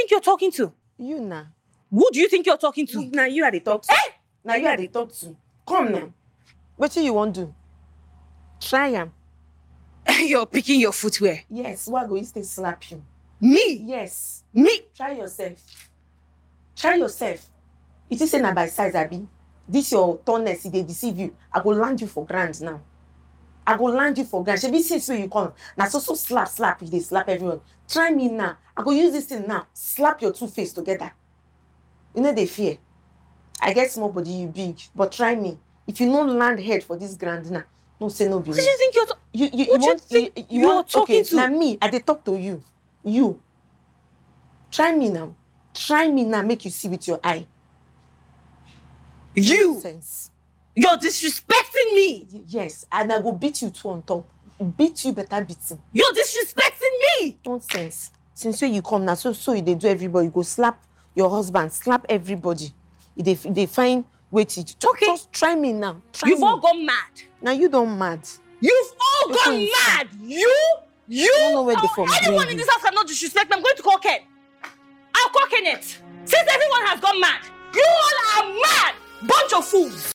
think you're talking to? You now. Who do you think you're talking to? Now you are the talk to. Now you are the talk to. Come now. What do you want to do? Try am. You're picking your footwear. Yes, why go you stay slap you? Me? Yes. Me? Try yourself. Try yourself. It is na by size, Abi. This your tallness, they deceive you. I go land you for grand now. I go land you for grand. Shebi since where you come. Now so slap. They slap everyone. Try me now. I go use this thing now. Slap your two face together. You know they fear. I get small body, you big. But try me. If you don't land head for this grand now, no say no be. What do you think you're talking to? Now me, I dey talk to you. You. Try me now. Try me now. Make you see with your eye. You. Nonsense. You're disrespecting me. Yes, and I go beat you too on top. Beat you better beating. You're disrespecting me. Nonsense. Since when you come now, so you dey do everybody. You go slap your husband, slap everybody. They find way to talk. Just try me now. You've all gone mad. Now you don't mad. You've all gone mad. You. I don't know where they from. Anyone in this house cannot disrespect me. I'm going to call Ken. I'll call Kenneth. Since everyone has gone mad, you all are mad. Bunch of fools.